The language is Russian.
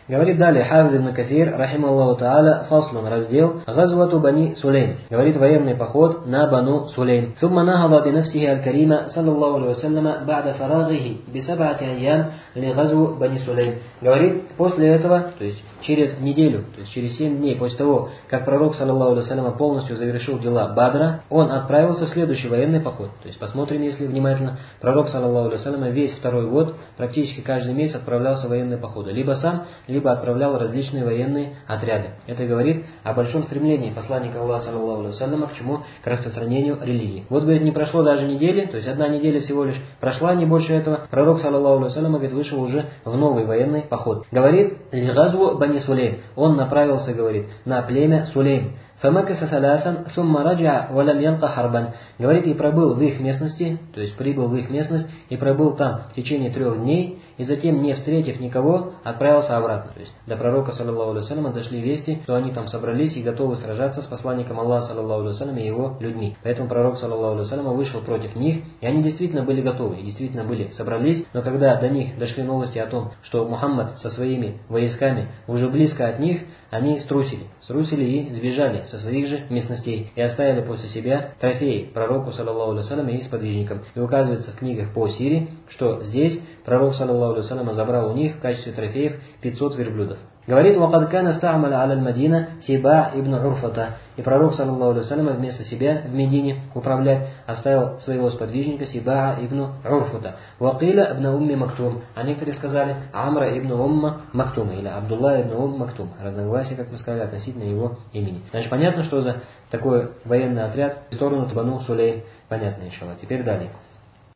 Говорит далее Хафиз ибн Кафир, рахималлаху та'аля, фаслун, раздел, газвату бани Сулейм. Говорит военный поход на Бану Сулейм. ثم نهض بنفسه الكريمة صلى الله عليه وسلم بعد فراغه بسبعة أيام لغزو بني Сулейм. Говорит, после этого, то есть через неделю, то есть через 7 дней после того, как пророк, саллаллаху алейхи вассалям, полностью завершил дела Бадра, он отправился в следующий военный поход. То есть посмотрим, если внимательно, пророк, саллаллаху алейхи вассалям, весь второй год, практически каждый месяц отправлялся в военные походы. Либо сам, либо отправлял различные военные отряды. Это говорит о большом стремлении посланника Аллаха, саллаллаху алейхи вассалям, к чему? К распространению религии. Вот, говорит, не прошло даже недели, то есть одна неделя всего лишь прошла, не больше этого, пророк, саллаллаху алейхи вассалям, говорит, вышел уже в новый военный поход. Говорит, «Лигазву бани Сулейм». Он направился, говорит, на племя Сулейм. فَمَكَثَ ثَلَاثًا ثُمَّ رَجَعَ وَلَمْ يَلْقَ حَرْبًا. Говорит, и пробыл в их местности, то есть прибыл в их местность, и пробыл там в течение 3 дней, и затем, не встретив никого, отправился обратно. То есть до пророка, саллаллаху алейхи вассалям, дошли вести, что они там собрались и готовы сражаться с посланником Аллаха, саллаллаху алейхи вассалям, и его людьми. Поэтому пророк, саллаллаху алейхи вассалям, вышел против них, и они действительно были готовы, и действительно собрались, но когда до них дошли новости о том, что Мухаммад со своими войсками уже близко от них, они струсили и сбежали со своих же местностей и оставили после себя трофеи пророку, саллаллаху алейхи вассалям, и их сподвижникам. И указывается в книгах по Сире, что здесь пророк, саллаллаху алейхи вассалям, забрал у них в качестве трофеев 500 верблюдов. Говорит, وَقَدْ كَانَ اسْتَعْمَلَ عَلَى الْمَدِينَةِ Сиба ибн Урфата. И пророк, саллаллаху алейхи вассалям, вместо себя в Медине управлять оставил своего сподвижника Сиба ибн Урфата. وَقِيلَ ибн Умми Мактум. А некоторые сказали Амра ибн Умма Мактума или Абдулла ибн Умм Мактум. Разногласия, как мы сказали, относительно его имени. Значит, понятно, что за такой военный отряд в сторону Бану Сулейм. Понятно, иншаллах. Теперь далее.